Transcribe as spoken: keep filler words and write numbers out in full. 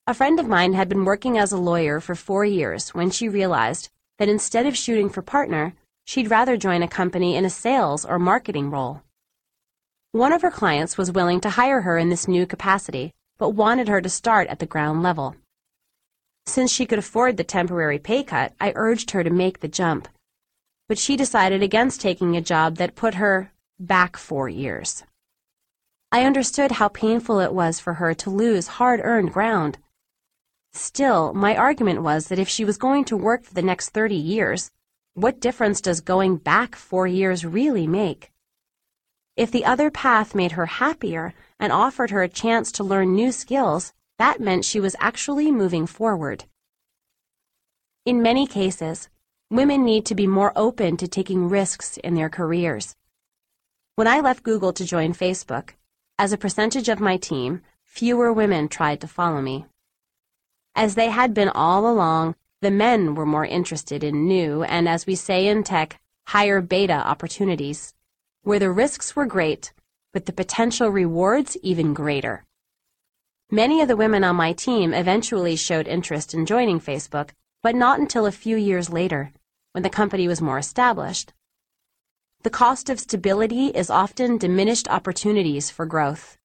A friend of mine had been working as a lawyer for four years when she realized that instead of shooting for partner, she'd rather join a company in a sales or marketing role. One of her clients was willing to hire her in this new capacity, but wanted her to start at the ground level. Since she could afford the temporary pay cut, I urged her to make the jump, but she decided against taking a job that put her back four years. I understood how painful it was for her to lose hard-earned ground. Still, my argument was that if she was going to work for the next thirty years, what difference does going back four years really make? If the other path made her happier and offered her a chance to learn new skills, that meant she was actually moving forward. In many cases, women need to be more open to taking risks in their careers. When I left Google to join Facebook, as a percentage of my team, fewer women tried to follow me. As they had been all along, the men were more interested in new and, as we say in tech, higher beta opportunities, where the risks were great, but the potential rewards even greater. Many of the women on my team eventually showed interest in joining Facebook, but not until a few years later, when the company was more established. The cost of stability is often diminished opportunities for growth.